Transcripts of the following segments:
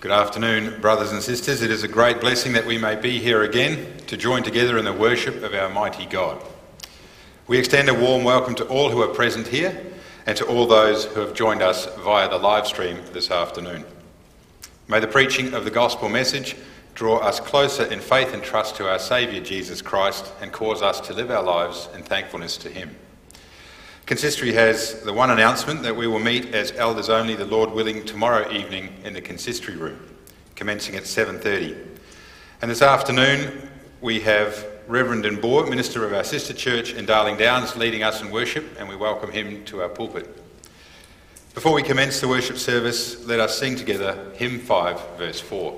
Good afternoon, brothers and sisters. It is a great blessing that we may be here again to join together in the worship of our mighty God. We extend a warm welcome to all who are present here and to all those who have joined us via the live stream this afternoon. May the preaching of the gospel message draw us closer in faith and trust to our Saviour Jesus Christ and cause us to live our lives in thankfulness to him. Consistory has the one announcement that we will meet as elders only, the Lord willing, tomorrow evening in the consistory room, commencing at 7:30. And this afternoon we have Reverend Nbour, minister of our sister church in Darling Downs, leading us in worship, and we welcome him to our pulpit. Before we commence the worship service, let us sing together hymn 5, verse 4.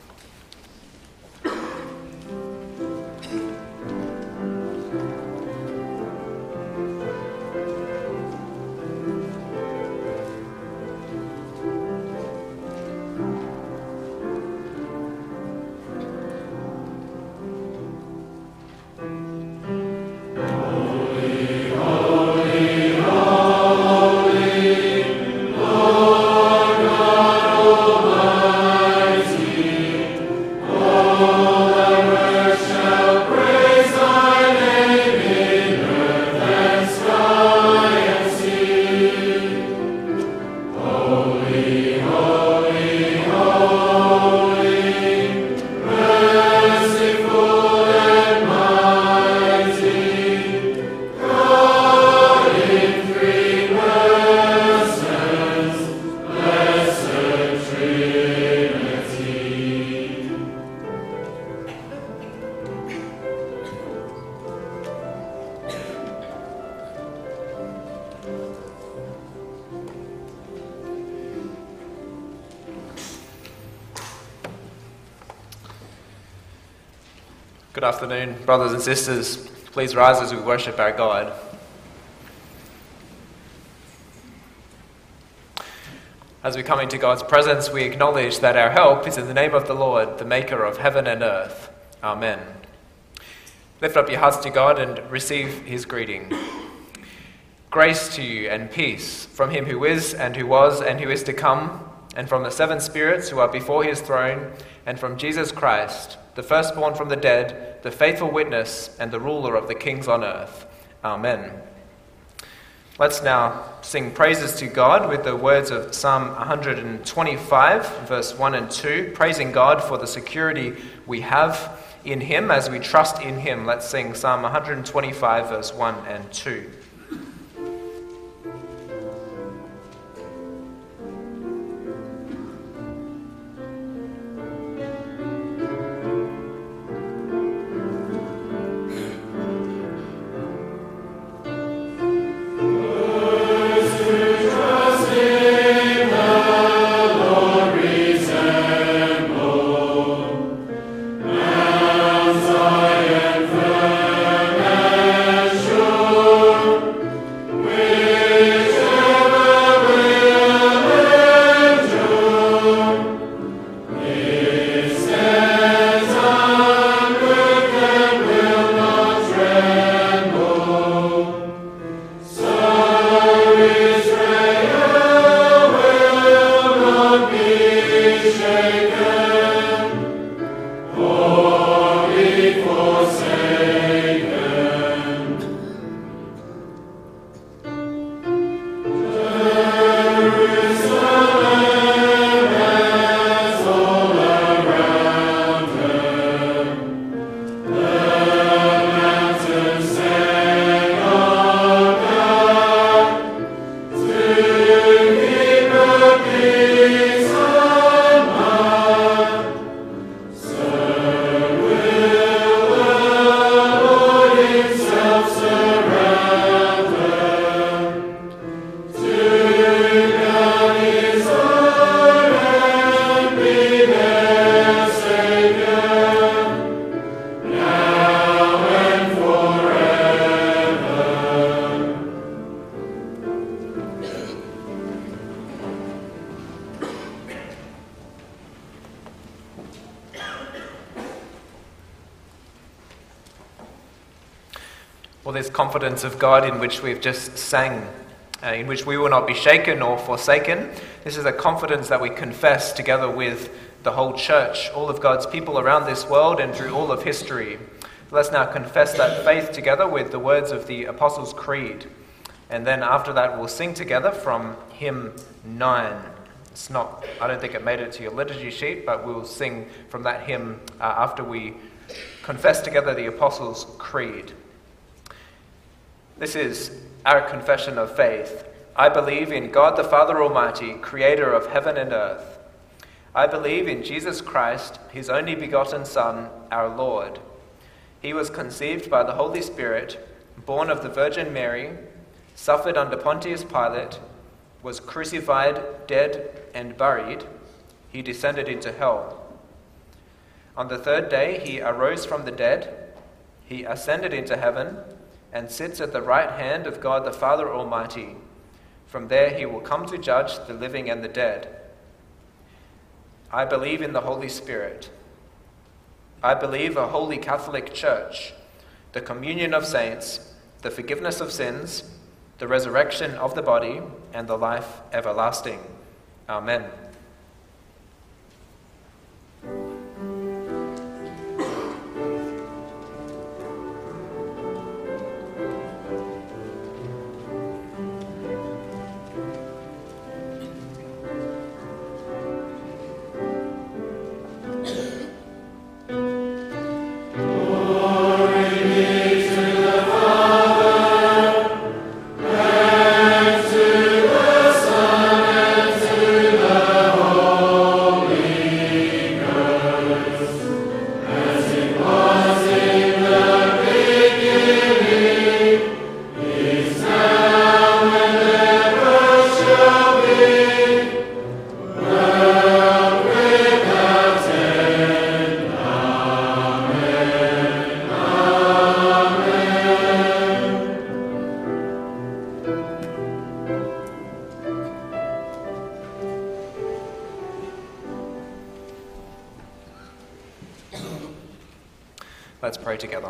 Good afternoon, brothers and sisters. Please rise as we worship our God. As we come into God's presence, we acknowledge that our help is in the name of the Lord, the maker of heaven and earth. Amen. Lift up your hearts to God and receive his greeting. Grace to you and peace from him who is and who was and who is to come, and from the seven spirits who are before his throne, and from Jesus Christ, the firstborn from the dead, the faithful witness, and the ruler of the kings on earth. Amen. Let's now sing praises to God with the words of Psalm 125, verse 1 and 2, praising God for the security we have in him as we trust in him. Let's sing Psalm 125, verse 1 and 2. Well, this confidence of God in which we've just sang, in which we will not be shaken or forsaken, this is a confidence that we confess together with the whole church, all of God's people around this world and through all of history. Let's now confess that faith together with the words of the Apostles' Creed. And then after that, we'll sing together from hymn 9. I don't think it made it to your liturgy sheet, but we'll sing from that hymn after we confess together the Apostles' Creed. This is our confession of faith. I believe in God the Father Almighty, creator of heaven and earth. I believe in Jesus Christ, his only begotten Son, our Lord. He was conceived by the Holy Spirit, born of the Virgin Mary, suffered under Pontius Pilate, was crucified, dead, and buried. He descended into hell. On the third day he arose from the dead. He ascended into heaven and sits at the right hand of God the Father Almighty. From there he will come to judge the living and the dead. I believe in the Holy Spirit. I believe a holy Catholic Church, the communion of saints, the forgiveness of sins, the resurrection of the body, and the life everlasting. Amen. Let's pray together.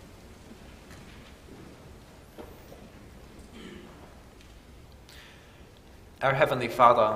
Our Heavenly Father,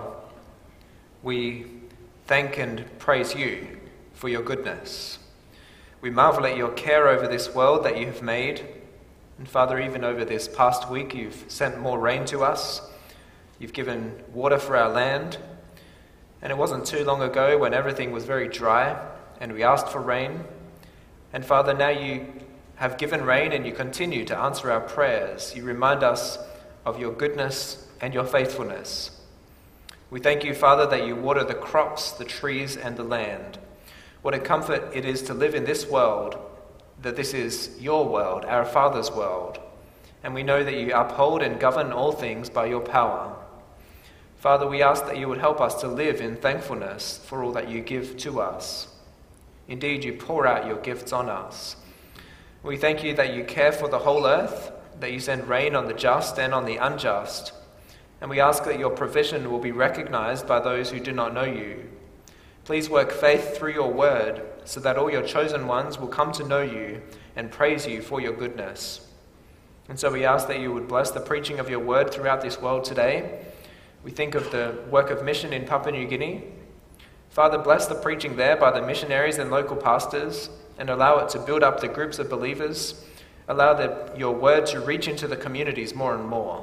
we thank and praise you for your goodness. We marvel at your care over this world that you have made. And Father, even over this past week, you've sent more rain to us. You've given water for our land. And it wasn't too long ago when everything was very dry and we asked for rain. And Father, now you have given rain and you continue to answer our prayers. You remind us of your goodness and your faithfulness. We thank you, Father, that you water the crops, the trees, and the land. What a comfort it is to live in this world, that this is your world, our Father's world. And we know that you uphold and govern all things by your power. Father, we ask that you would help us to live in thankfulness for all that you give to us. Indeed, you pour out your gifts on us. We thank you that you care for the whole earth, that you send rain on the just and on the unjust. And we ask that your provision will be recognized by those who do not know you. Please work faith through your word, so that all your chosen ones will come to know you and praise you for your goodness. And so we ask that you would bless the preaching of your word throughout this world today. We think of the work of mission in Papua New Guinea. Father, bless the preaching there by the missionaries and local pastors, and allow it to build up the groups of believers. Allow your word to reach into the communities more and more.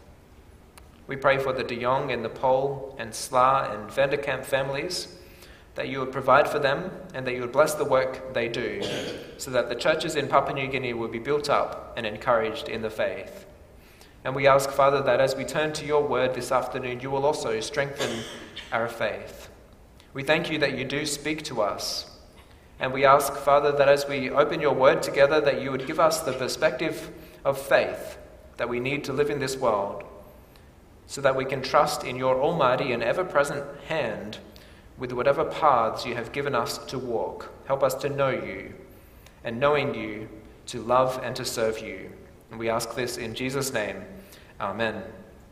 We pray for the De Jong and the Pole and Sla and Vanderkamp families, that you would provide for them and that you would bless the work they do, so that the churches in Papua New Guinea will be built up and encouraged in the faith. And we ask, Father, that as we turn to your word this afternoon, you will also strengthen our faith. We thank you that you do speak to us. And we ask, Father, that as we open your word together, that you would give us the perspective of faith that we need to live in this world, so that we can trust in your almighty and ever-present hand with whatever paths you have given us to walk. Help us to know you, and knowing you, to love and to serve you. And we ask this in Jesus' name. Amen.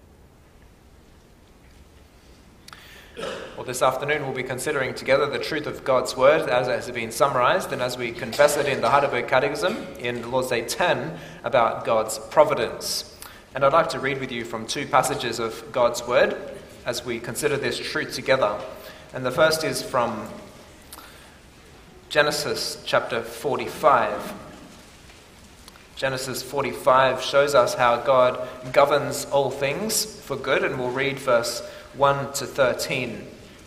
Well, this afternoon we'll be considering together the truth of God's Word as it has been summarized and as we confess it in the Heidelberg Catechism in the Lord's Day 10 about God's providence. And I'd like to read with you from two passages of God's Word as we consider this truth together. And the first is from Genesis chapter 45. Genesis 45 shows us how God governs all things for good, and we'll read verse 1 to 13.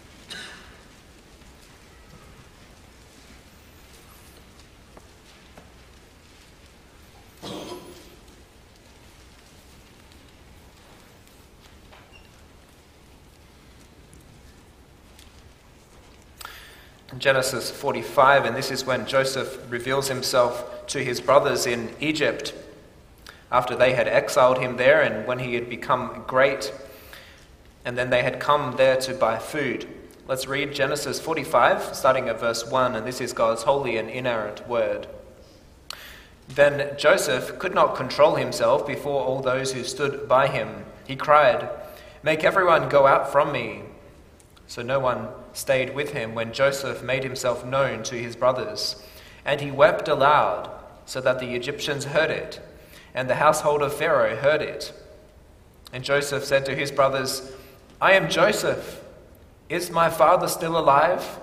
Genesis 45, and this is when Joseph reveals himself to his brothers in Egypt after they had exiled him there and when he had become great, and then they had come there to buy food. Let's read Genesis 45, starting at verse 1, and this is God's holy and inerrant word. Then Joseph could not control himself before all those who stood by him. He cried, "Make everyone go out from me." So no one stayed with him when Joseph made himself known to his brothers. And he wept aloud, so that the Egyptians heard it, and the household of Pharaoh heard it. And Joseph said to his brothers, "I am Joseph. Is my father still alive?"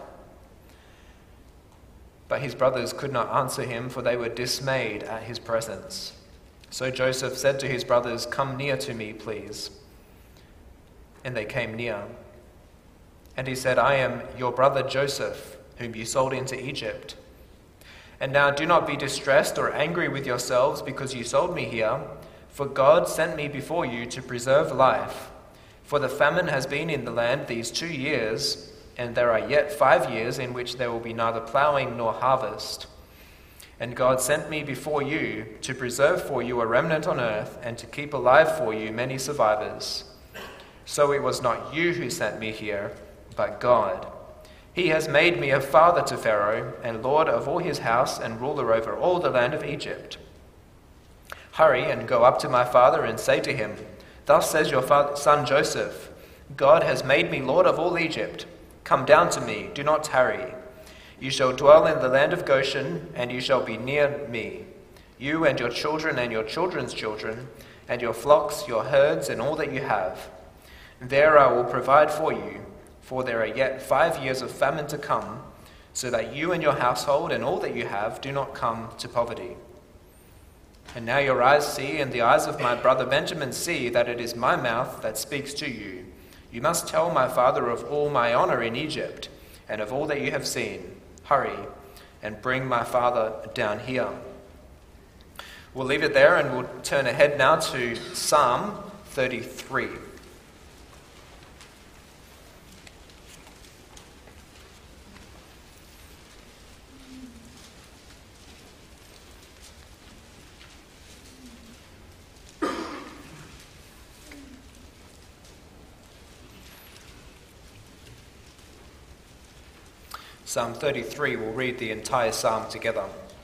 But his brothers could not answer him, for they were dismayed at his presence. So Joseph said to his brothers, "Come near to me, please." And they came near. And he said, "I am your brother Joseph, whom you sold into Egypt. And now do not be distressed or angry with yourselves because you sold me here, for God sent me before you to preserve life. For the famine has been in the land these 2 years, and there are yet 5 years in which there will be neither plowing nor harvest. And God sent me before you to preserve for you a remnant on earth and to keep alive for you many survivors. So it was not you who sent me here, but God. He has made me a father to Pharaoh and lord of all his house and ruler over all the land of Egypt. Hurry and go up to my father and say to him, 'Thus says your son Joseph, God has made me lord of all Egypt. Come down to me, do not tarry. You shall dwell in the land of Goshen, and you shall be near me, you and your children and your children's children, and your flocks, your herds, and all that you have. There I will provide for you, for there are yet 5 years of famine to come, so that you and your household and all that you have do not come to poverty. And now your eyes see, and the eyes of my brother Benjamin see, that it is my mouth that speaks to you. You must tell my father of all my honor in Egypt, and of all that you have seen. Hurry, and bring my father down here.'" We'll leave it there, and we'll turn ahead now to Psalm 33. Psalm 33, we'll read the entire psalm together.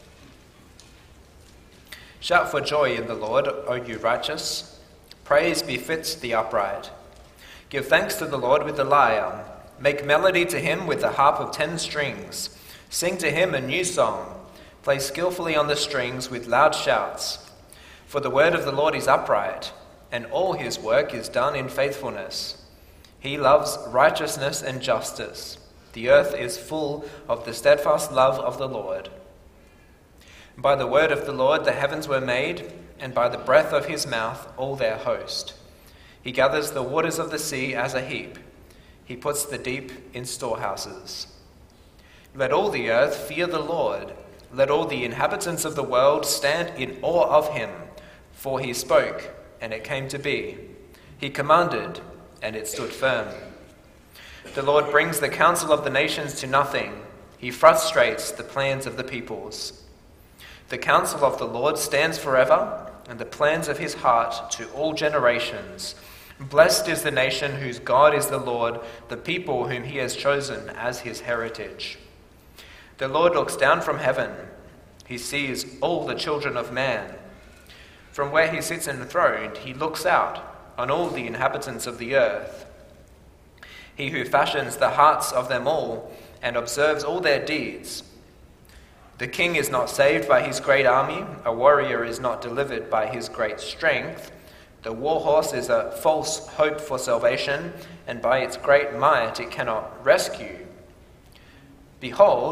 Shout for joy in the Lord, O you righteous. Praise befits the upright. Give thanks to the Lord with the lyre. Make melody to him with the harp of 10 strings. Sing to him a new song. Play skillfully on the strings with loud shouts. For the word of the Lord is upright, and all his work is done in faithfulness. He loves righteousness and justice. The earth is full of the steadfast love of the Lord. By the word of the Lord the heavens were made, and by the breath of his mouth all their host. He gathers the waters of the sea as a heap. He puts the deep in storehouses. Let all the earth fear the Lord. Let all the inhabitants of the world stand in awe of him. For he spoke, and it came to be. He commanded, and it stood firm. The Lord brings the counsel of the nations to nothing. He frustrates the plans of the peoples. The counsel of the Lord stands forever, and the plans of his heart to all generations. Blessed is the nation whose God is the Lord, the people whom he has chosen as his heritage. The Lord looks down from heaven. He sees all the children of man. From where he sits enthroned, he looks out on all the inhabitants of the earth. He who fashions the hearts of them all and observes all their deeds. The king is not saved by his great army. A warrior is not delivered by his great strength. The war horse is a false hope for salvation, and by its great might it cannot rescue. Behold,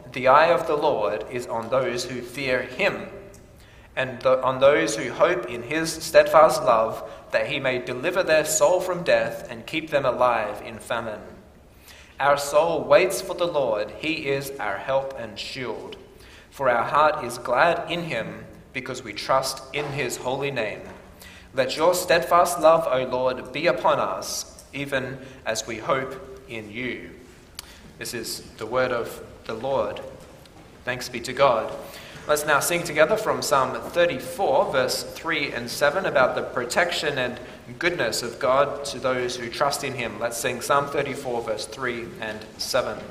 the eye of the Lord is on those who fear him, and on those who hope in his steadfast love, that he may deliver their soul from death and keep them alive in famine. Our soul waits for the Lord. He is our help and shield. For our heart is glad in him, because we trust in his holy name. Let your steadfast love, O Lord, be upon us, even as we hope in you. This is the word of the Lord. Thanks be to God. Let's now sing together from Psalm 34, verse 3 and 7, about the protection and goodness of God to those who trust in him. Let's sing Psalm 34, verse 3 and 7.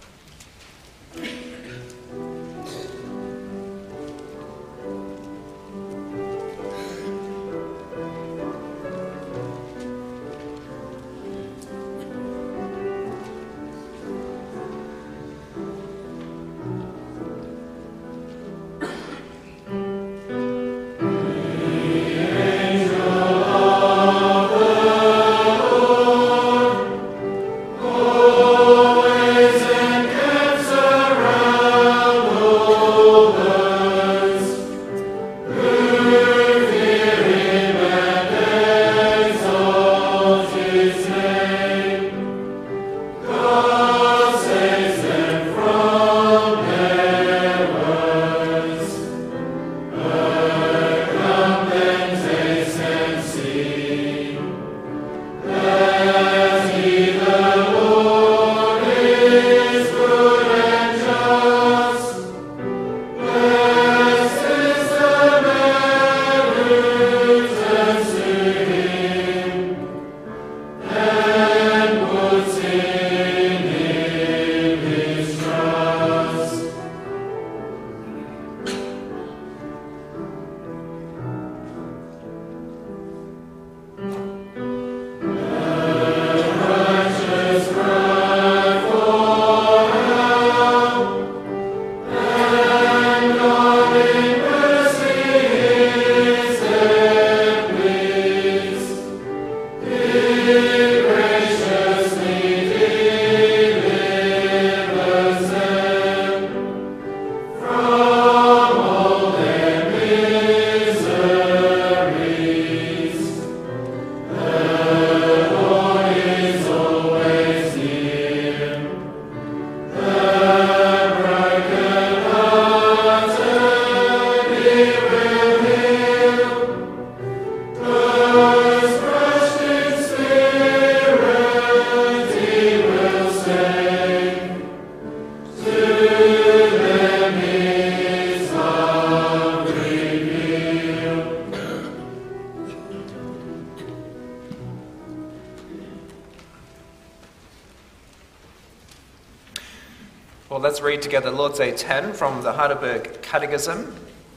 Well, let's read together Lord's Day 10 from the Heidelberg Catechism.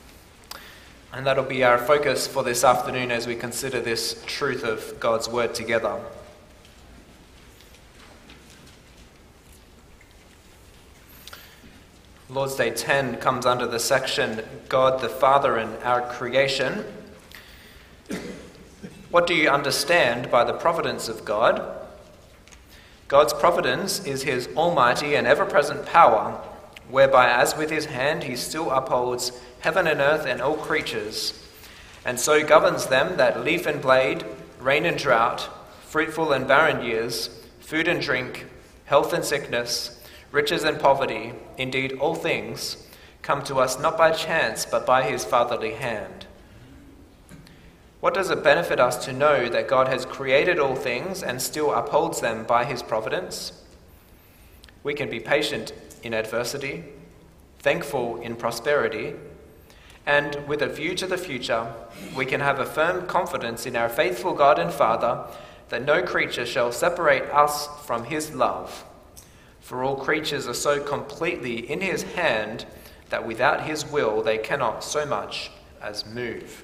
And that'll be our focus for this afternoon as we consider this truth of God's Word together. Lord's Day 10 comes under the section, God the Father and our creation. What do you understand by the providence of God? God's providence is his almighty and ever-present power, whereby as with his hand he still upholds heaven and earth and all creatures, and so governs them that leaf and blade, rain and drought, fruitful and barren years, food and drink, health and sickness, riches and poverty, indeed all things, come to us not by chance but by his fatherly hand. What does it benefit us to know that God has created all things and still upholds them by his providence? We can be patient in adversity, thankful in prosperity, and with a view to the future, we can have a firm confidence in our faithful God and Father that no creature shall separate us from his love. For all creatures are so completely in his hand that without his will they cannot so much as move.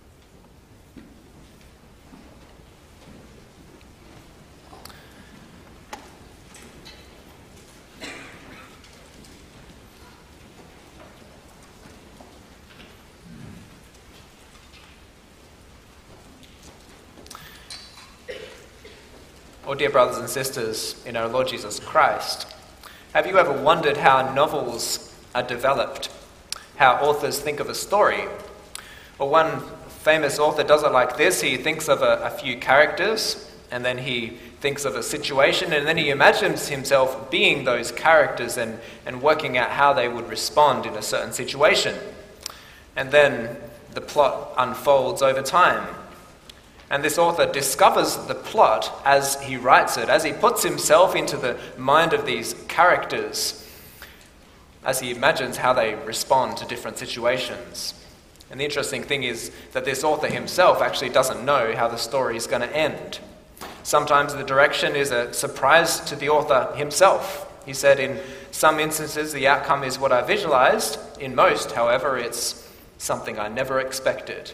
Oh, dear brothers and sisters in our Lord Jesus Christ, have you ever wondered how novels are developed, how authors think of a story. Well, one famous author does it like this. He thinks of a few characters, and then he thinks of a situation, and then he imagines himself being those characters and working out how they would respond in a certain situation. And then the plot unfolds over time. And this author discovers the plot as he writes it, as he puts himself into the mind of these characters, as he imagines how they respond to different situations. And the interesting thing is that this author himself actually doesn't know how the story is going to end. Sometimes the direction is a surprise to the author himself. He said in some instances the outcome is what I visualized. In most, however, it's something I never expected.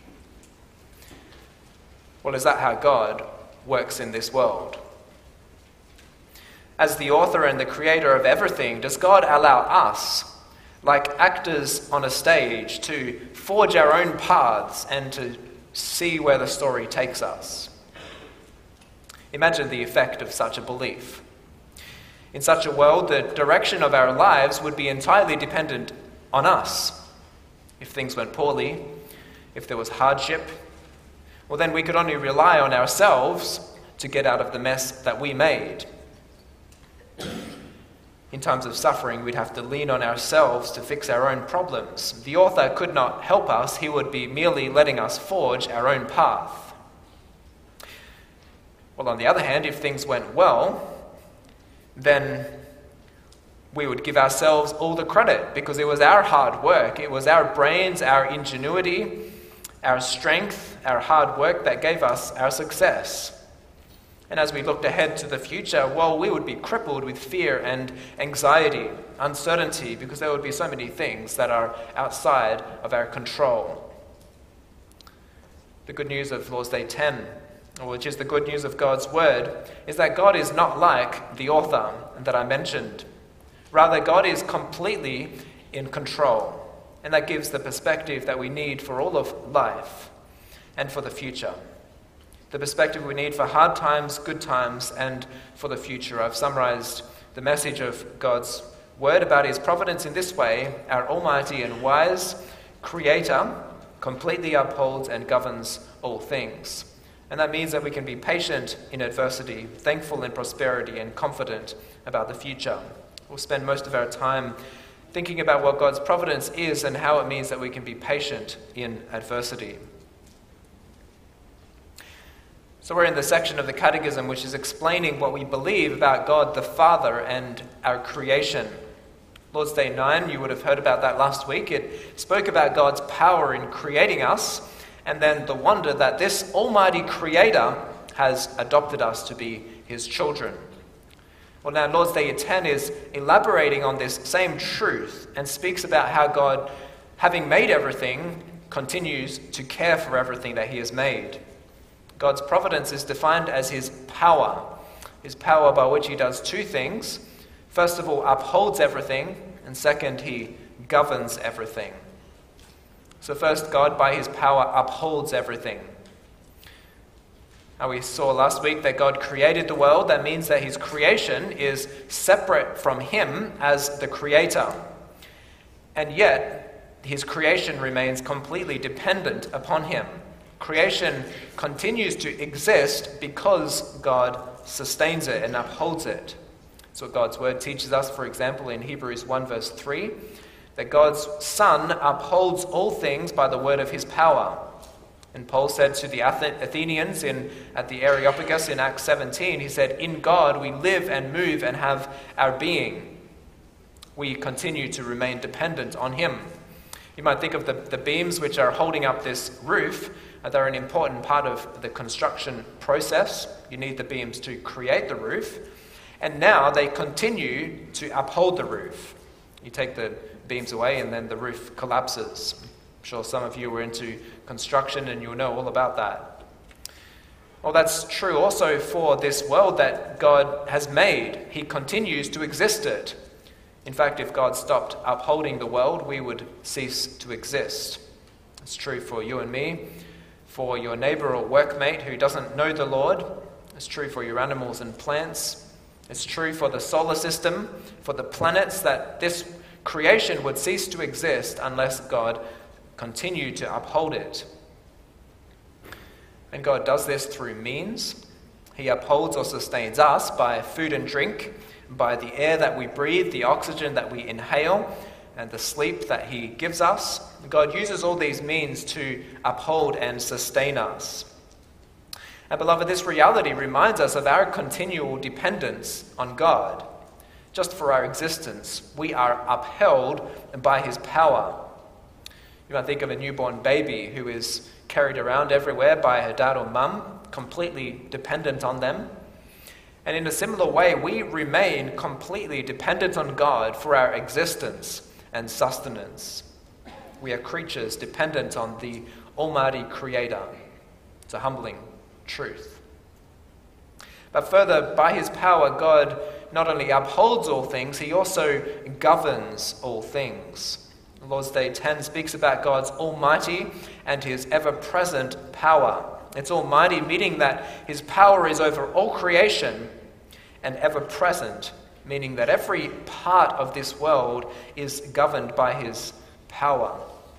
Well, is that how God works in this world? As the author and the creator of everything, does God allow us, like actors on a stage, to forge our own paths and to see where the story takes us? Imagine the effect of such a belief. In such a world, the direction of our lives would be entirely dependent on us. If things went poorly, if there was hardship, well, then we could only rely on ourselves to get out of the mess that we made. In times of suffering, we'd have to lean on ourselves to fix our own problems. The author could not help us. He would be merely letting us forge our own path. Well, on the other hand, if things went well, then we would give ourselves all the credit because it was our hard work. It was our brains, our ingenuity, our strength, our hard work that gave us our success. And as we looked ahead to the future, well, we would be crippled with fear and anxiety, uncertainty, because there would be so many things that are outside of our control. The good news of Lord's Day 10, which is the good news of God's Word, is that God is not like the author that I mentioned. Rather, God is completely in control. And that gives the perspective that we need for all of life and for the future. The perspective we need for hard times, good times, and for the future. I've summarized the message of God's Word about His providence in this way: our almighty and wise Creator completely upholds and governs all things. And that means that we can be patient in adversity, thankful in prosperity, and confident about the future. We'll spend most of our time thinking about what God's providence is and how it means that we can be patient in adversity. So we're in the section of the Catechism which is explaining what we believe about God the Father and our creation. Lord's Day 9, you would have heard about that last week. It spoke about God's power in creating us and then the wonder that this almighty Creator has adopted us to be His children. Well, now Lord's Day 10 is elaborating on this same truth and speaks about how God, having made everything, continues to care for everything that He has made. God's providence is defined as His power by which He does two things. First of all, upholds everything, and second, He governs everything. So first, God, by His power, upholds everything. Now, we saw last week that God created the world. That means that His creation is separate from Him as the Creator. And yet, His creation remains completely dependent upon Him. Creation continues to exist because God sustains it and upholds it. That's what God's Word teaches us, for example, in Hebrews 1 verse 3, that God's Son upholds all things by the word of His power. And Paul said to the Athenians at the Areopagus in Acts 17, he said, "In God we live and move and have our being." We continue to remain dependent on Him. You might think of the beams which are holding up this roof. They're an important part of the construction process. You need the beams to create the roof. And now they continue to uphold the roof. You take the beams away and then the roof collapses. I'm sure some of you were into construction and you'll know all about that. Well, that's true also for this world that God has made. He continues to exist it. In fact, if God stopped upholding the world, we would cease to exist. It's true for you and me, for your neighbor or workmate who doesn't know the Lord. It's true for your animals and plants. It's true for the solar system, for the planets that this creation would cease to exist unless God continued to uphold it. And God does this through means. He upholds or sustains us by food and drink, by the air that we breathe, the oxygen that we inhale, and the sleep that he gives us. God uses all these means to uphold and sustain us. And beloved, this reality reminds us of our continual dependence on God. Just for our existence, we are upheld by his power. You might think of a newborn baby who is carried around everywhere by her dad or mum, completely dependent on them. And in a similar way, we remain completely dependent on God for our existence and sustenance. We are creatures dependent on the Almighty Creator. It's a humbling truth. But further, by his power, God not only upholds all things, he also governs all things. Lord's Day 10 speaks about God's almighty and his ever-present power. It's almighty, meaning that his power is over all creation, and ever-present, meaning that every part of this world is governed by his power.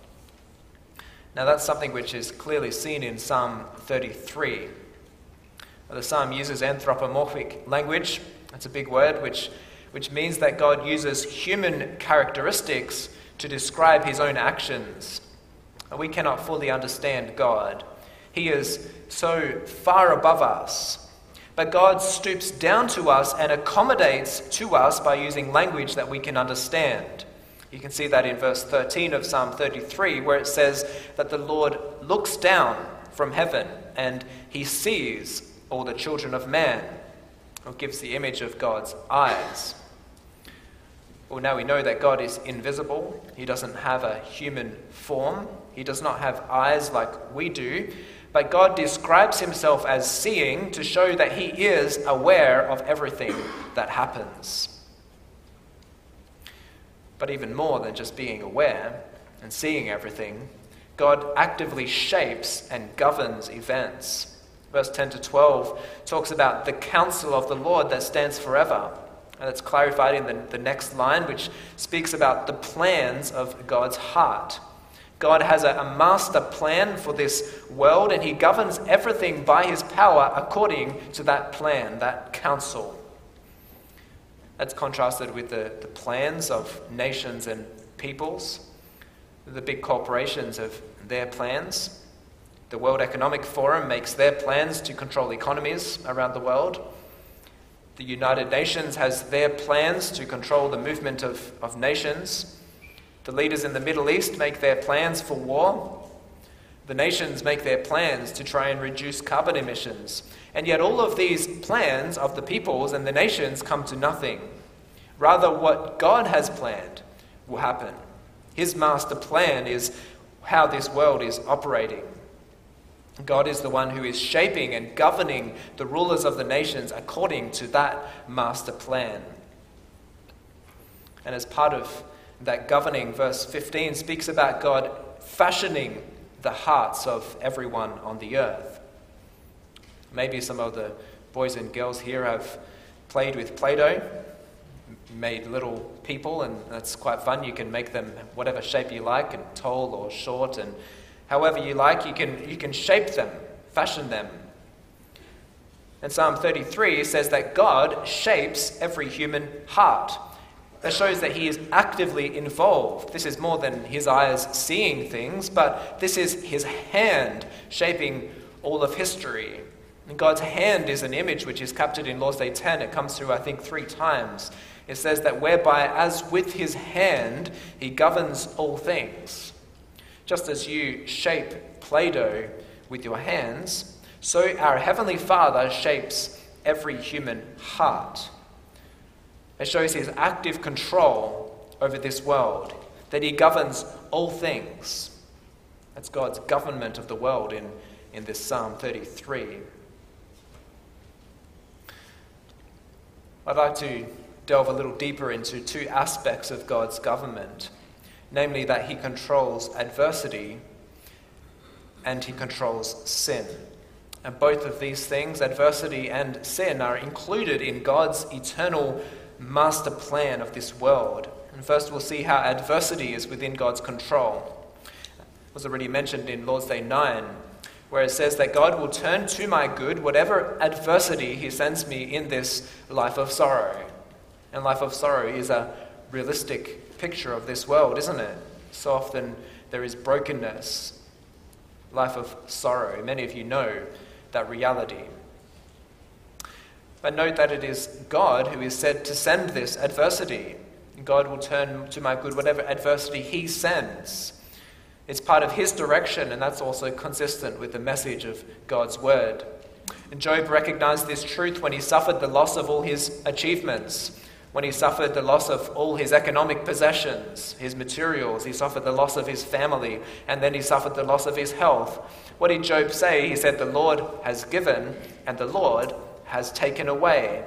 Now that's something which is clearly seen in Psalm 33. The psalm uses anthropomorphic language. It's a big word, which means that God uses human characteristics to describe his own actions. We cannot fully understand God. He is so far above us. But God stoops down to us and accommodates to us by using language that we can understand. You can see that in verse 13 of Psalm 33, where it says that the Lord looks down from heaven and he sees all the children of man. It gives the image of God's eyes. Well, now we know that God is invisible. He doesn't have a human form. He does not have eyes like we do. But God describes himself as seeing to show that he is aware of everything that happens. But even more than just being aware and seeing everything, God actively shapes and governs events. Verse 10 to 12 talks about the counsel of the Lord that stands forever. And it's clarified in the next line, which speaks about the plans of God's heart. God has a master plan for this world, and he governs everything by his power according to that plan, that counsel. That's contrasted with the plans of nations and peoples. The big corporations have their plans. The World Economic Forum makes their plans to control economies around the world. The United Nations has their plans to control the movement of nations. The leaders in the Middle East make their plans for war. The nations make their plans to try and reduce carbon emissions. And yet all of these plans of the peoples and the nations come to nothing. Rather, what God has planned will happen. His master plan is how this world is operating. God is the one who is shaping and governing the rulers of the nations according to that master plan. And as part of that governing, verse 15 speaks about God fashioning the hearts of everyone on the earth. Maybe some of the boys and girls here have played with Play-Doh, made little people, and that's quite fun. You can make them whatever shape you like, and tall or short, and however you like, you can shape them, fashion them. And Psalm 33 says that God shapes every human heart. That shows that he is actively involved. This is more than his eyes seeing things, but this is his hand shaping all of history. And God's hand is an image which is captured in Lord's Day 10. It comes through, I think, 3 times. It says that whereby, as with his hand, he governs all things. Just as you shape Play-Doh with your hands, so our Heavenly Father shapes every human heart. It shows his active control over this world, that he governs all things. That's God's government of the world in this Psalm 33. I'd like to delve a little deeper into 2 aspects of God's government, namely that he controls adversity and he controls sin. And both of these things, adversity and sin, are included in God's eternal master plan of this world. And first we'll see how adversity is within God's control. It was already mentioned in Lord's Day 9, where it says that God will turn to my good whatever adversity he sends me in this life of sorrow. And life of sorrow is a realistic picture of this world, isn't it? So often there is brokenness, life of sorrow. Many of you know that reality. But note that it is God who is said to send this adversity. God will turn to my good whatever adversity he sends. It's part of his direction, and that's also consistent with the message of God's word. And Job recognized this truth when he suffered the loss of all his achievements, when he suffered the loss of all his economic possessions, his materials. He suffered the loss of his family, and then he suffered the loss of his health. What did Job say? He said, "The Lord has given, and the Lord has taken away."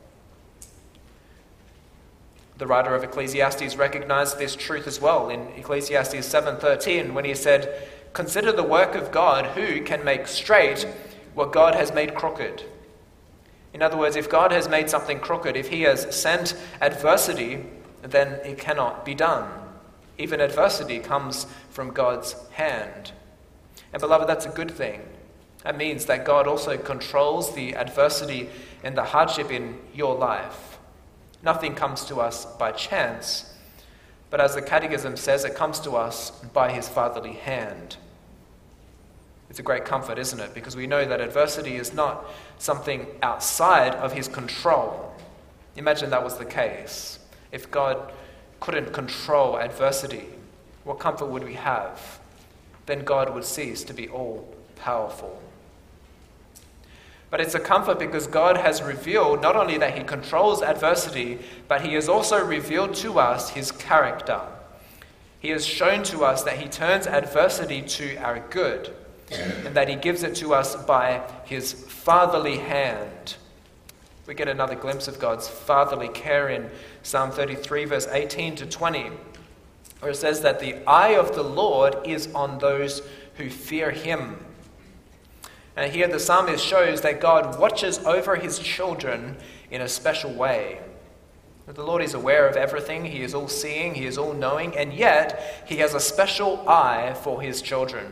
The writer of Ecclesiastes recognized this truth as well in Ecclesiastes 7:13 when he said, "Consider the work of God, who can make straight what God has made crooked." In other words, if God has made something crooked, if he has sent adversity, then it cannot be done. Even adversity comes from God's hand. And beloved, that's a good thing. That means that God also controls the adversity and the hardship in your life. Nothing comes to us by chance, but as the Catechism says, it comes to us by his fatherly hand. It's a great comfort, isn't it? Because we know that adversity is not something outside of his control. Imagine that was the case. If God couldn't control adversity, what comfort would we have? Then God would cease to be all-powerful. But it's a comfort because God has revealed not only that he controls adversity, but he has also revealed to us his character. He has shown to us that he turns adversity to our good, and that he gives it to us by his fatherly hand. We get another glimpse of God's fatherly care in Psalm 33, verse 18 to 20, where it says that the eye of the Lord is on those who fear him. And here the psalmist shows that God watches over his children in a special way. The Lord is aware of everything. He is all-seeing, he is all-knowing, and yet he has a special eye for his children.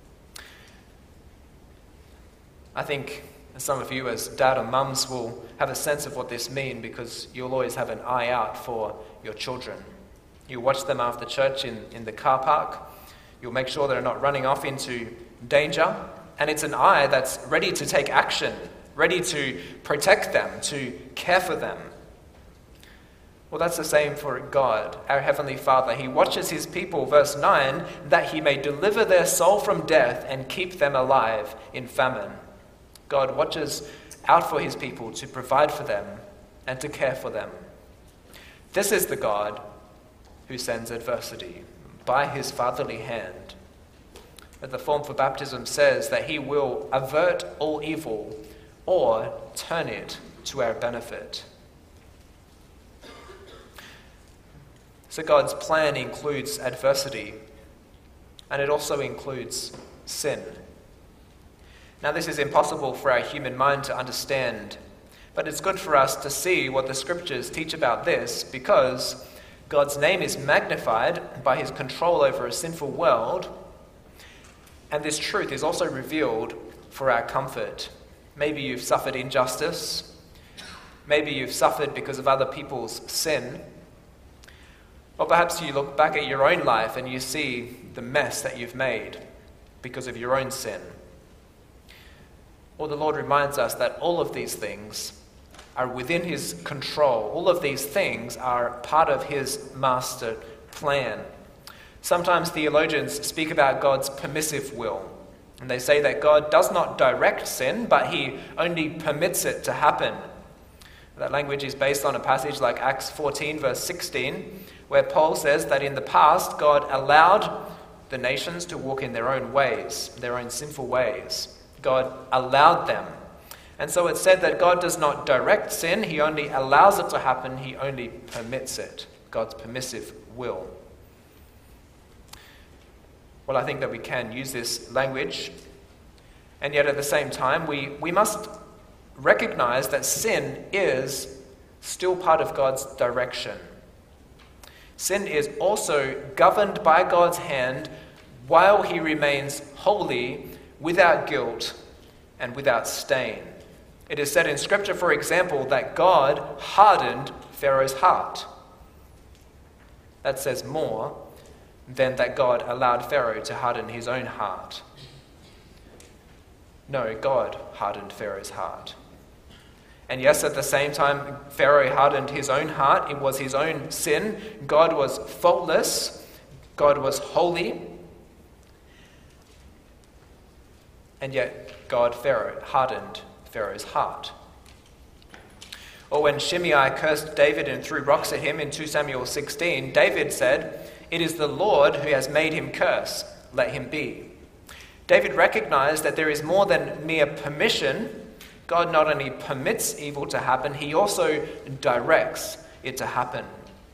I think some of you as dad or mums will have a sense of what this means because you'll always have an eye out for your children. You watch them after church in the car park. You'll make sure they're not running off into danger. And it's an eye that's ready to take action, ready to protect them, to care for them. Well, that's the same for God, our Heavenly Father. He watches his people, verse 9, that he may deliver their soul from death and keep them alive in famine. God watches out for his people to provide for them and to care for them. This is the God who sends adversity by his fatherly hand. But the form for baptism says that he will avert all evil or turn it to our benefit. So God's plan includes adversity, and it also includes sin. Now, this is impossible for our human mind to understand, but it's good for us to see what the scriptures teach about this because God's name is magnified by his control over a sinful world, and this truth is also revealed for our comfort. Maybe you've suffered injustice. Maybe you've suffered because of other people's sin. Or perhaps you look back at your own life and you see the mess that you've made because of your own sin. Well, the Lord reminds us that all of these things are within his control. All of these things are part of his master plan. Sometimes theologians speak about God's permissive will, and they say that God does not direct sin, but he only permits it to happen. That language is based on a passage like Acts 14, verse 16, where Paul says that in the past God allowed the nations to walk in their own ways, their own sinful ways. God allowed them. And so it's said that God does not direct sin, he only allows it to happen, he only permits it. God's permissive will. Well, I think that we can use this language, and yet at the same time we must recognize that sin is still part of God's direction. Sin is also governed by God's hand while he remains holy, without guilt, and without stain. It is said in Scripture, for example, that God hardened Pharaoh's heart. That says more than that God allowed Pharaoh to harden his own heart. No, God hardened Pharaoh's heart. And yes, at the same time, Pharaoh hardened his own heart. It was his own sin. God was faultless. God was holy. And yet, God hardened Pharaoh's heart. Or when Shimei cursed David and threw rocks at him in 2 Samuel 16, David said, "It is the Lord who has made him curse. Let him be." David recognized that there is more than mere permission. God not only permits evil to happen, he also directs it to happen.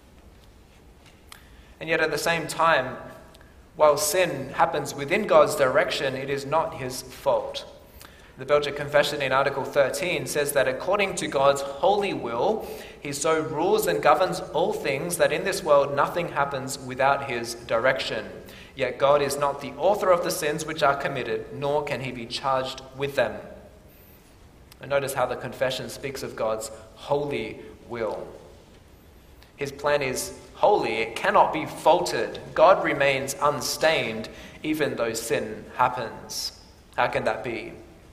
And yet at the same time, while sin happens within God's direction, it is not his fault. The Belgic Confession in Article 13 says that according to God's holy will, he so rules and governs all things that in this world nothing happens without his direction. Yet God is not the author of the sins which are committed, nor can he be charged with them. And notice how the confession speaks of God's holy will. His plan is holy. It cannot be faulted. God remains unstained even though sin happens. How can that be?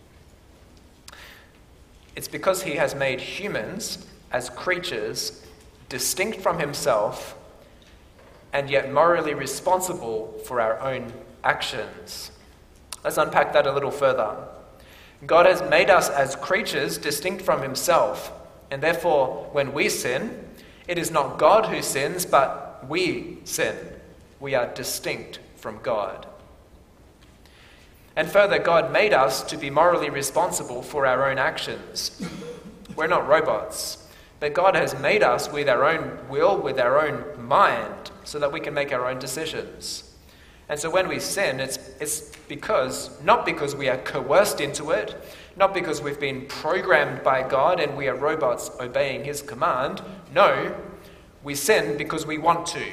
It's because he has made humans as creatures distinct from himself and yet morally responsible for our own actions. Let's unpack that a little further. God has made us as creatures distinct from himself, and therefore when we sin, it is not God who sins, but we sin. We are distinct from God. And further, God made us to be morally responsible for our own actions. We're not robots, but God has made us with our own will, with our own mind, so that we can make our own decisions. And so when we sin, it's not because we are coerced into it, not because we've been programmed by God and we are robots obeying his command. No, we sin because we want to,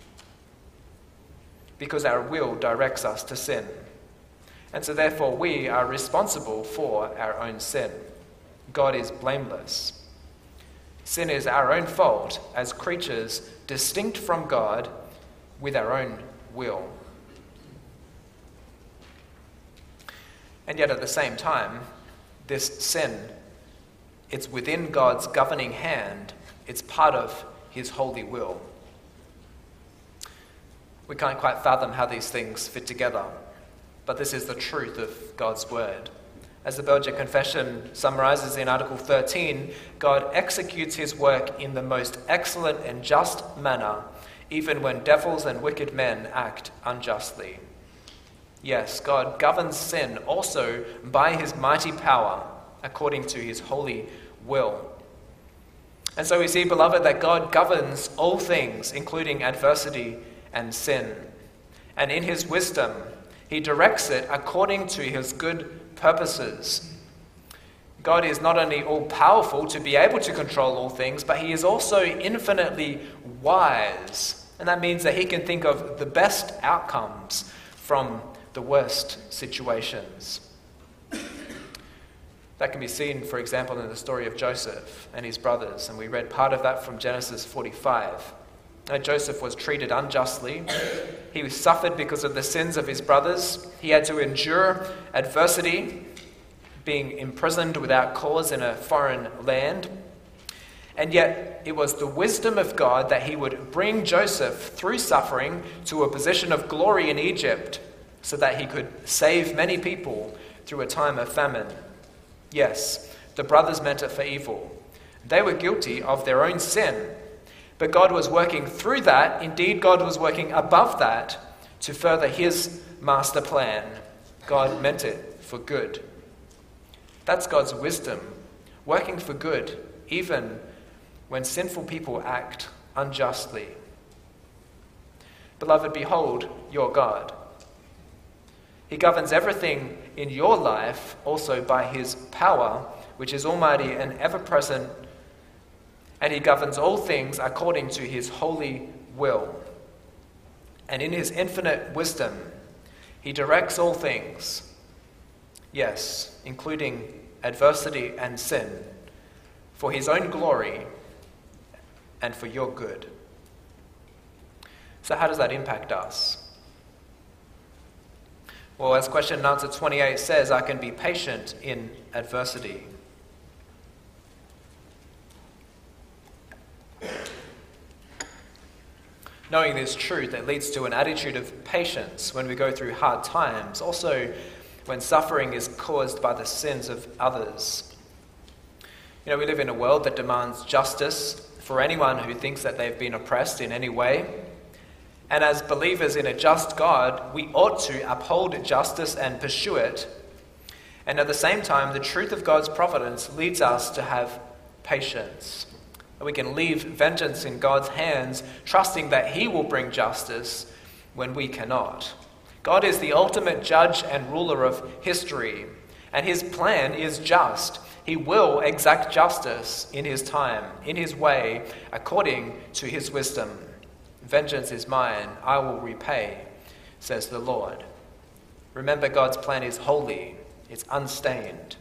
because our will directs us to sin. And so therefore we are responsible for our own sin. God is blameless. Sin is our own fault as creatures distinct from God with our own will. And yet at the same time, this sin, it's within God's governing hand. It's part of his holy will. We can't quite fathom how these things fit together, but this is the truth of God's word. As the Belgic Confession summarizes in Article 13, God executes his work in the most excellent and just manner, even when devils and wicked men act unjustly. Yes, God governs sin also by his mighty power, according to his holy will. And so we see, beloved, that God governs all things, including adversity and sin. And in his wisdom, he directs it according to his good purposes. God is not only all-powerful to be able to control all things, but he is also infinitely wise. And that means that he can think of the best outcomes from the worst situations. That can be seen, for example, in the story of Joseph and his brothers, and we read part of that from Genesis 45. Joseph was treated unjustly. He suffered because of the sins of his brothers. He had to endure adversity, being imprisoned without cause in a foreign land. And yet it was the wisdom of God that he would bring Joseph through suffering to a position of glory in Egypt, so that he could save many people through a time of famine. Yes, the brothers meant it for evil. They were guilty of their own sin, but God was working through that. Indeed, God was working above that to further his master plan. God meant it for good. That's God's wisdom, working for good, even when sinful people act unjustly. Beloved, behold your God. He governs everything in your life also by his power, which is almighty and ever-present, and he governs all things according to his holy will. And in his infinite wisdom, he directs all things, yes, including adversity and sin, for his own glory and for your good. So how does that impact us? Well, as question and answer 28 says, I can be patient in adversity. Knowing this truth, it leads to an attitude of patience when we go through hard times, also when suffering is caused by the sins of others. You know, we live in a world that demands justice for anyone who thinks that they've been oppressed in any way. And as believers in a just God, we ought to uphold justice and pursue it. And at the same time, the truth of God's providence leads us to have patience. We can leave vengeance in God's hands, trusting that he will bring justice when we cannot. God is the ultimate judge and ruler of history, and his plan is just. He will exact justice in his time, in his way, according to his wisdom. Vengeance is mine, I will repay, says the Lord. Remember, God's plan is holy, it's unstained.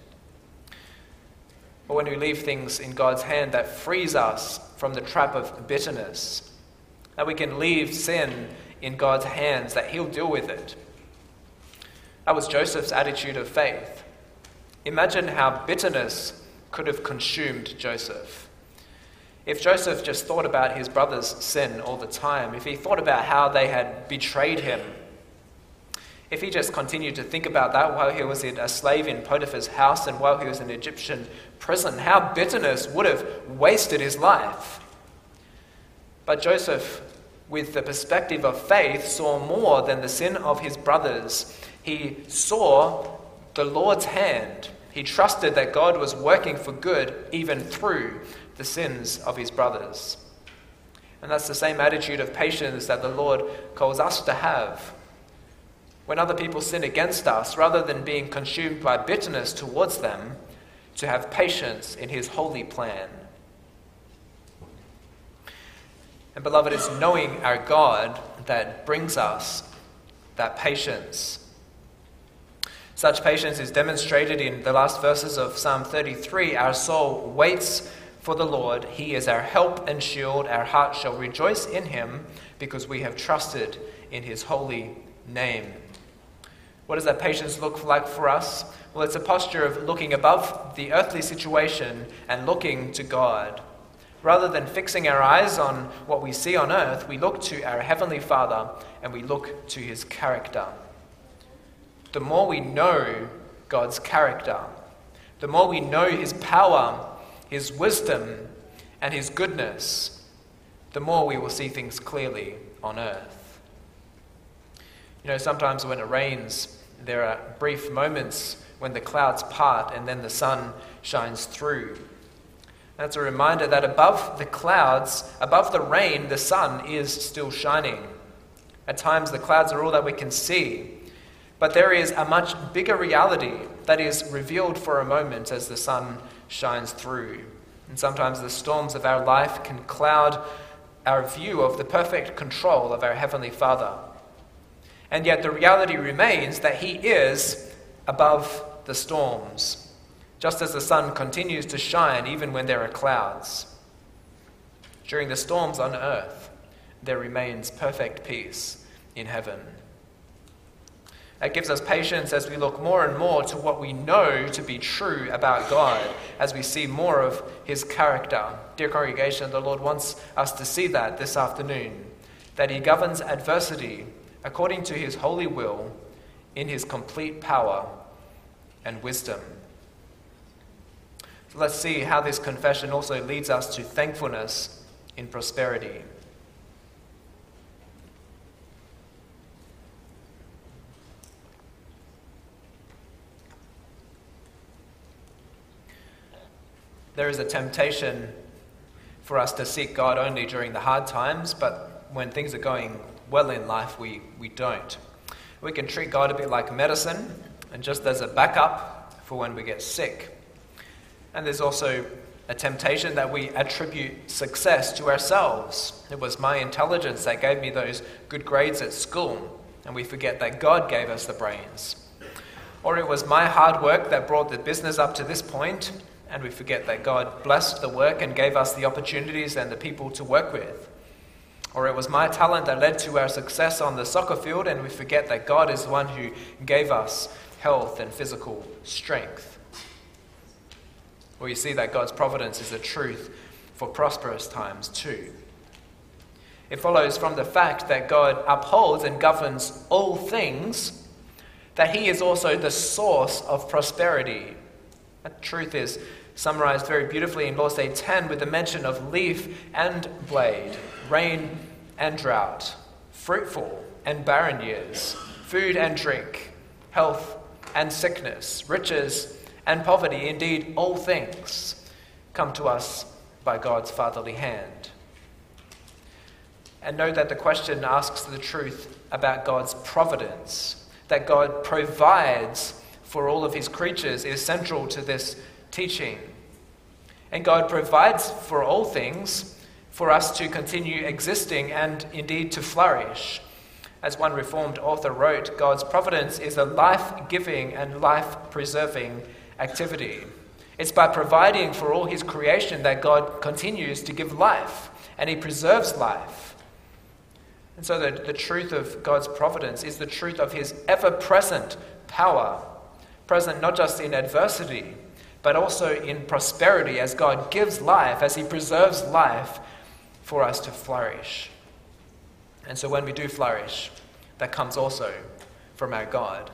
But when we leave things in God's hand, that frees us from the trap of bitterness. That we can leave sin in God's hands, that he'll deal with it. That was Joseph's attitude of faith. Imagine how bitterness could have consumed Joseph. If Joseph just thought about his brother's sin all the time, if he thought about how they had betrayed him, if he just continued to think about that while he was a slave in Potiphar's house and while he was in Egyptian prison, how bitterness would have wasted his life. But Joseph, with the perspective of faith, saw more than the sin of his brothers. He saw the Lord's hand. He trusted that God was working for good even through the sins of his brothers. And that's the same attitude of patience that the Lord calls us to have. When other people sin against us, rather than being consumed by bitterness towards them, to have patience in his holy plan. And beloved, it's knowing our God that brings us that patience. Such patience is demonstrated in the last verses of Psalm 33. Our soul waits for the Lord. He is our help and shield. Our heart shall rejoice in him because we have trusted in his holy name. What does that patience look like for us? Well, it's a posture of looking above the earthly situation and looking to God. Rather than fixing our eyes on what we see on earth, we look to our Heavenly Father and we look to his character. The more we know God's character, the more we know his power, his wisdom, and his goodness, the more we will see things clearly on earth. You know, sometimes when it rains, there are brief moments when the clouds part and then the sun shines through. That's a reminder that above the clouds, above the rain, the sun is still shining. At times the clouds are all that we can see, but there is a much bigger reality that is revealed for a moment as the sun shines through. And sometimes the storms of our life can cloud our view of the perfect control of our Heavenly Father. And yet the reality remains that he is above the storms, just as the sun continues to shine even when there are clouds. During the storms on earth, there remains perfect peace in heaven. That gives us patience as we look more and more to what we know to be true about God, as we see more of his character. Dear congregation, the Lord wants us to see that this afternoon, that he governs adversity according to his holy will, in his complete power and wisdom. So let's see how this confession also leads us to thankfulness in prosperity. There is a temptation for us to seek God only during the hard times, but when things are going well in life, we don't. We can treat God a bit like medicine and just as a backup for when we get sick. And there's also a temptation that we attribute success to ourselves. It was my intelligence that gave me those good grades at school, and we forget that God gave us the brains. Or it was my hard work that brought the business up to this point, and we forget that God blessed the work and gave us the opportunities and the people to work with. Or it was my talent that led to our success on the soccer field, and we forget that God is the one who gave us health and physical strength. Or you see that God's providence is a truth for prosperous times too. It follows from the fact that God upholds and governs all things, that he is also the source of prosperity. That truth is summarized very beautifully in Lord's Day 10 with the mention of leaf and blade, rain and drought, fruitful and barren years, food and drink, health and sickness, riches and poverty, indeed all things come to us by God's fatherly hand. And note that the question asks the truth about God's providence, that God provides for all of his creatures is central to this teaching. And God provides for all things for us to continue existing and indeed to flourish. As one Reformed author wrote, God's providence is a life-giving and life-preserving activity. It's by providing for all his creation that God continues to give life, and he preserves life. And so the truth of God's providence is the truth of his ever-present power, present not just in adversity, but also in prosperity, as God gives life, as he preserves life for us to flourish. And so when we do flourish, that comes also from our God.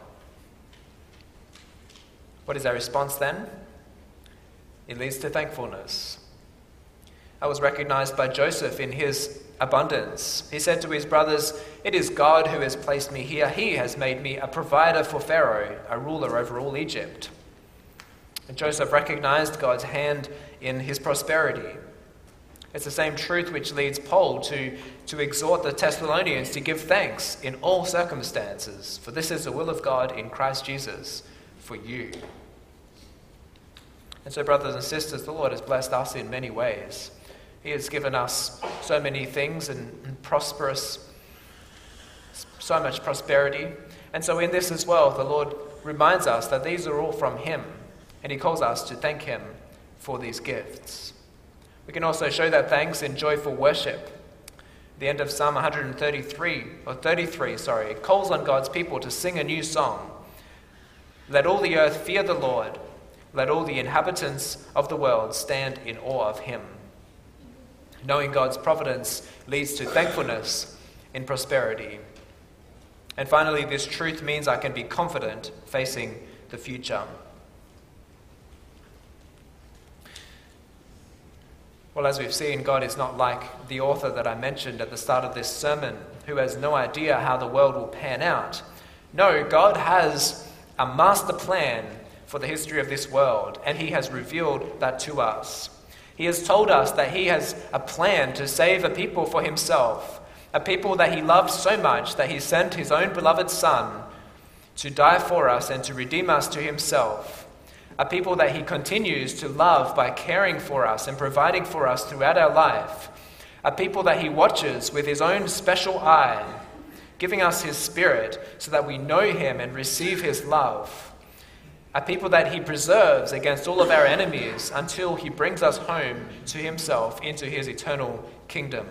What is our response then? It leads to thankfulness. I was recognized by Joseph in his abundance. He said to his brothers, "It is God who has placed me here. He has made me a provider for Pharaoh, a ruler over all Egypt." And Joseph recognized God's hand in his prosperity. It's the same truth which leads Paul to exhort the Thessalonians to give thanks in all circumstances, for this is the will of God in Christ Jesus for you. And so, brothers and sisters, the Lord has blessed us in many ways. He has given us so many things and so much prosperity. And so in this as well, the Lord reminds us that these are all from him, and he calls us to thank him for these gifts. We can also show that thanks in joyful worship. The end of Psalm 33, it calls on God's people to sing a new song. Let all the earth fear the Lord. Let all the inhabitants of the world stand in awe of him. Knowing God's providence leads to thankfulness in prosperity. And finally, this truth means I can be confident facing the future. Well, as we've seen, God is not like the author that I mentioned at the start of this sermon, who has no idea how the world will pan out. No, God has a master plan for the history of this world, and he has revealed that to us. He has told us that he has a plan to save a people for himself, a people that he loved so much that he sent his own beloved Son to die for us and to redeem us to himself, a people that he continues to love by caring for us and providing for us throughout our life, a people that he watches with his own special eye, giving us his Spirit so that we know him and receive his love, a people that he preserves against all of our enemies until he brings us home to himself into his eternal kingdom.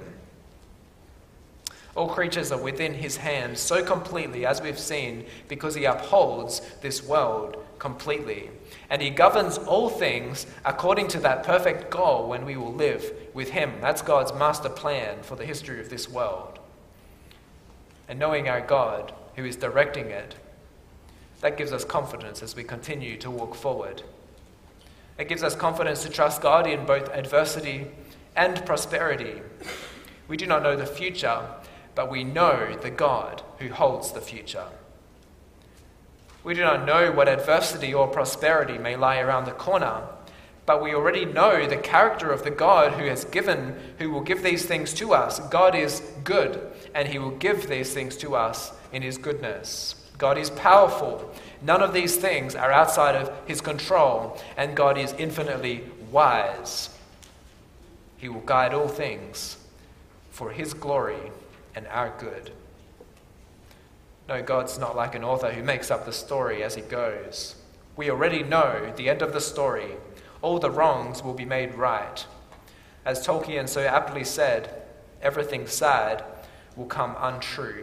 All creatures are within his hand so completely, as we've seen, because he upholds this world completely. And he governs all things according to that perfect goal when we will live with him. That's God's master plan for the history of this world. And knowing our God, who is directing it, that gives us confidence as we continue to walk forward. It gives us confidence to trust God in both adversity and prosperity. We do not know the future, but we know the God who holds the future. We do not know what adversity or prosperity may lie around the corner, but we already know the character of the God who will give these things to us. God is good, and he will give these things to us in his goodness. God is powerful. None of these things are outside of his control, and God is infinitely wise. He will guide all things for his glory and our good. No, God's not like an author who makes up the story as he goes. We already know the end of the story. All the wrongs will be made right. As Tolkien so aptly said, everything sad will come untrue.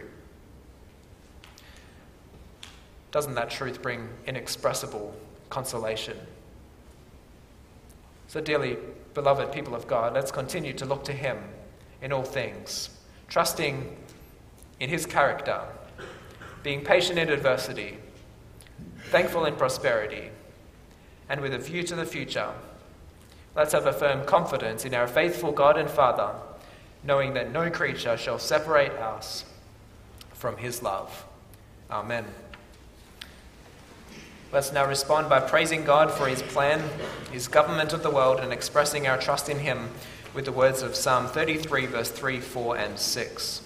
Doesn't that truth bring inexpressible consolation? So dearly beloved people of God, let's continue to look to him in all things, trusting in his character, being patient in adversity, thankful in prosperity, and with a view to the future. Let's have a firm confidence in our faithful God and Father, knowing that no creature shall separate us from his love. Amen. Let's now respond by praising God for his plan, his government of the world, and expressing our trust in him with the words of Psalm 33, verse 3, 4, and 6.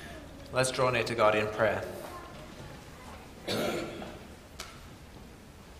Let's draw near to God in prayer.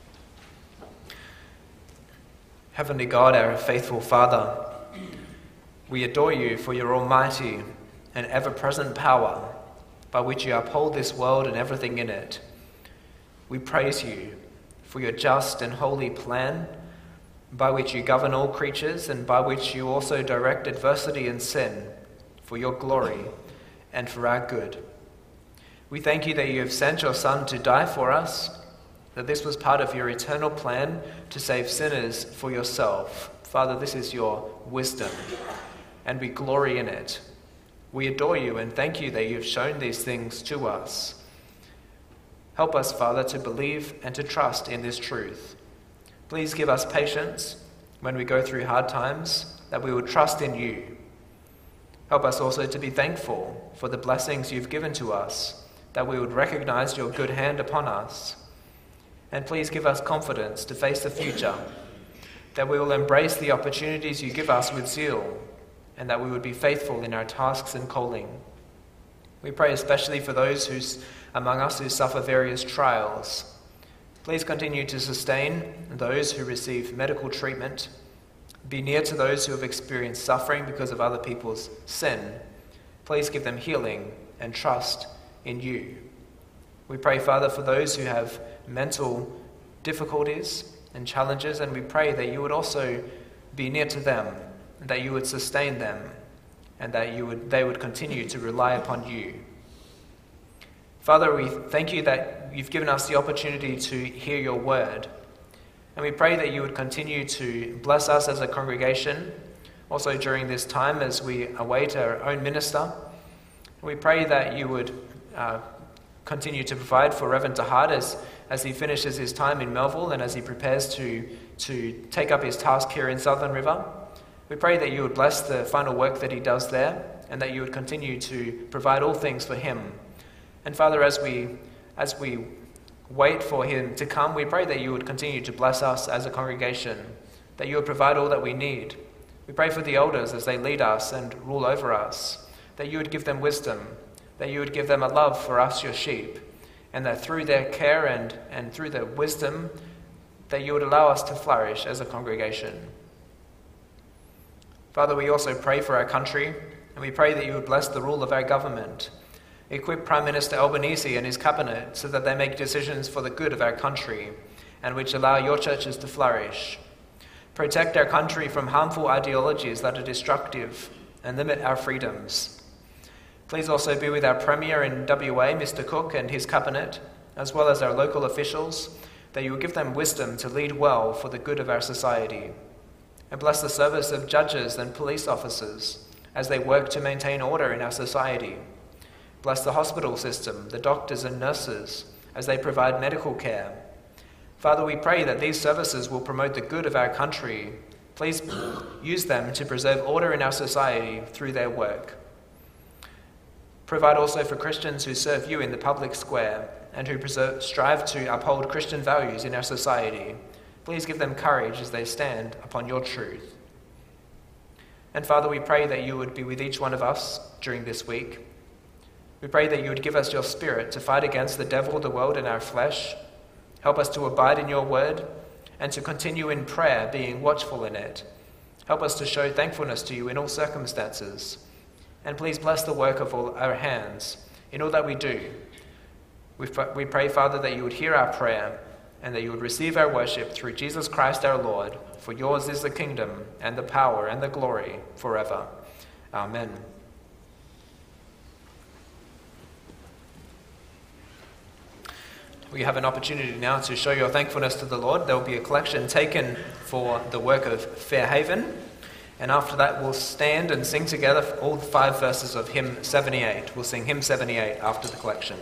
Heavenly God, our faithful Father, we adore you for your almighty and ever-present power by which you uphold this world and everything in it. We praise you for your just and holy plan by which you govern all creatures and by which you also direct adversity and sin for your glory and for our good. We thank you that you have sent your Son to die for us, that this was part of your eternal plan to save sinners for yourself. Father, this is your wisdom, and we glory in it. We adore you and thank you that you have shown these things to us. Help us, Father, to believe and to trust in this truth. Please give us patience when we go through hard times, that we will trust in you. Help us also to be thankful for the blessings you've given to us, that we would recognize your good hand upon us. And please give us confidence to face the future, that we will embrace the opportunities you give us with zeal, and that we would be faithful in our tasks and calling. We pray especially for those among us who suffer various trials. Please continue to sustain those who receive medical treatment. Be near to those who have experienced suffering because of other people's sin. Please give them healing and trust in you. We pray, Father, for those who have mental difficulties and challenges, and we pray that you would also be near to them, that you would sustain them, and that they would continue to rely upon you. Father, we thank you that you've given us the opportunity to hear your word, and we pray that you would continue to bless us as a congregation, also during this time as we await our own minister. We pray that you would continue to provide for Reverend DeHart as he finishes his time in Melville and as he prepares to take up his task here in Southern River. We pray that you would bless the final work that he does there, and that you would continue to provide all things for him. And Father, as we wait for him to come, we pray that you would continue to bless us as a congregation, that you would provide all that we need. We pray for the elders as they lead us and rule over us, that you would give them wisdom, that you would give them a love for us, your sheep, and that through their care and through their wisdom, that you would allow us to flourish as a congregation. Father, we also pray for our country, and we pray that you would bless the rule of our government. Equip Prime Minister Albanese and his cabinet so that they make decisions for the good of our country, and which allow your churches to flourish. Protect our country from harmful ideologies that are destructive and limit our freedoms. Please also be with our Premier in WA, Mr. Cook, and his cabinet, as well as our local officials, that you will give them wisdom to lead well for the good of our society. And bless the service of judges and police officers as they work to maintain order in our society. Bless the hospital system, the doctors and nurses, as they provide medical care. Father, we pray that these services will promote the good of our country. Please use them to preserve order in our society through their work. Provide also for Christians who serve you in the public square and who strive to uphold Christian values in our society. Please give them courage as they stand upon your truth. And Father, we pray that you would be with each one of us during this week. We pray that you would give us your Spirit to fight against the devil, the world, and our flesh. Help us to abide in your word and to continue in prayer, being watchful in it. Help us to show thankfulness to you in all circumstances. And please bless the work of all our hands in all that we do. We pray, Father, that you would hear our prayer and that you would receive our worship through Jesus Christ our Lord, for yours is the kingdom and the power and the glory forever. Amen. We have an opportunity now to show your thankfulness to the Lord. There will be a collection taken for the work of Fairhaven, and after that we'll stand and sing together all 5 verses of hymn 78. We'll sing hymn 78 after the collection.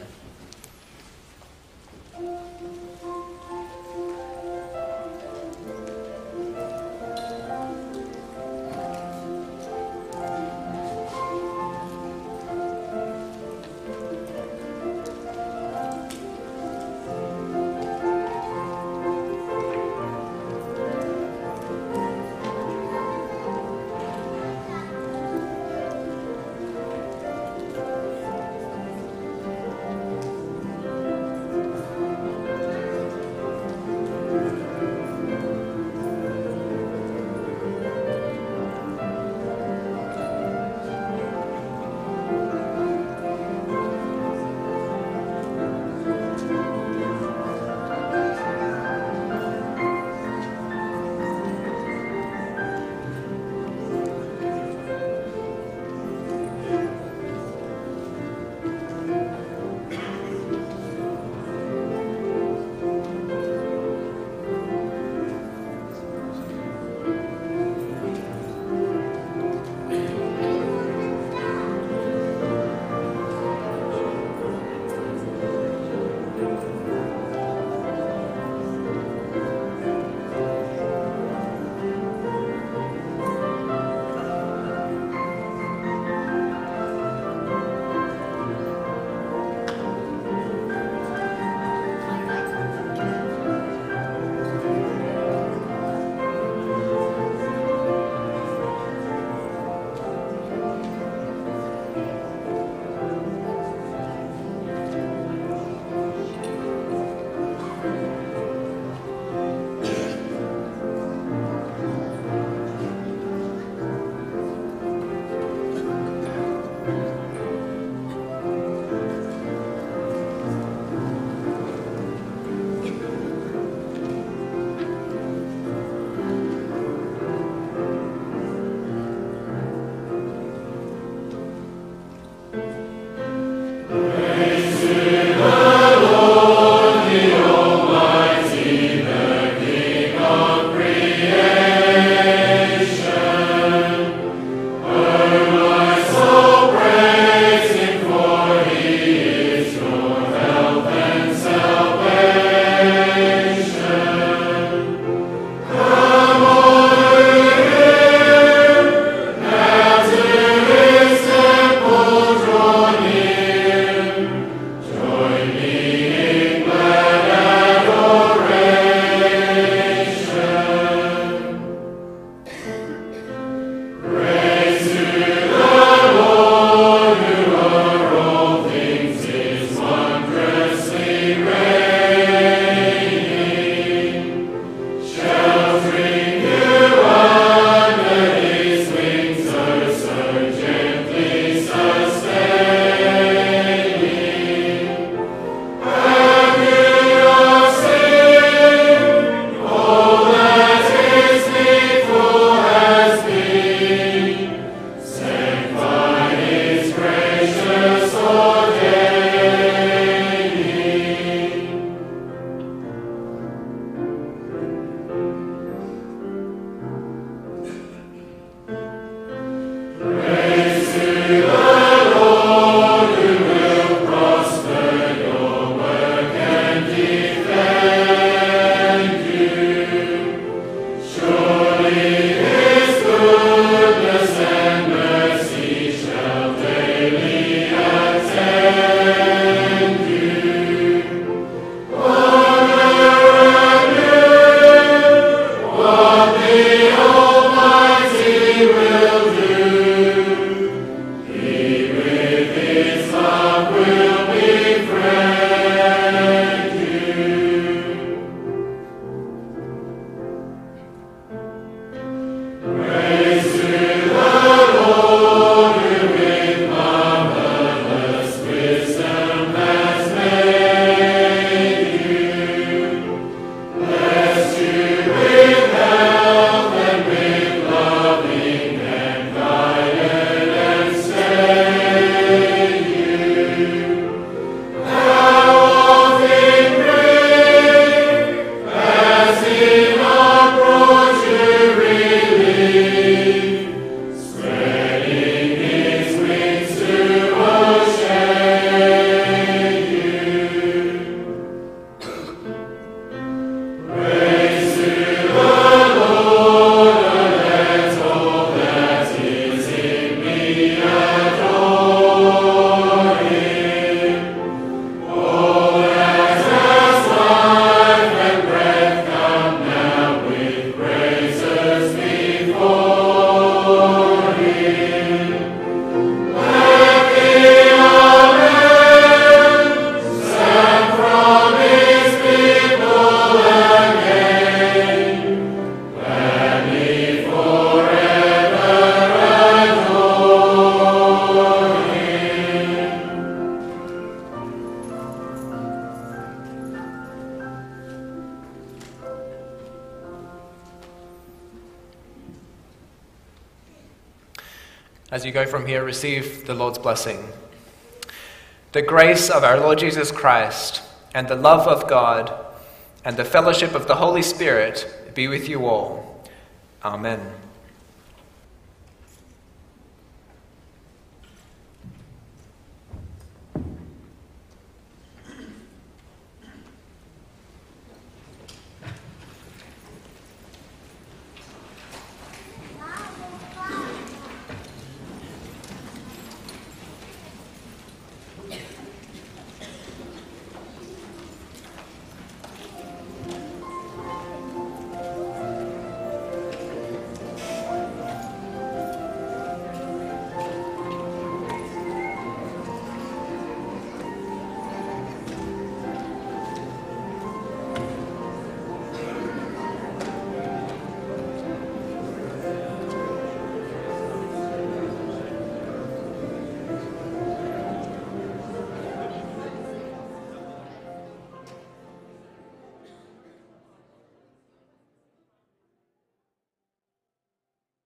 As you go from here, receive the Lord's blessing. The grace of our Lord Jesus Christ and the love of God and the fellowship of the Holy Spirit be with you all. Amen.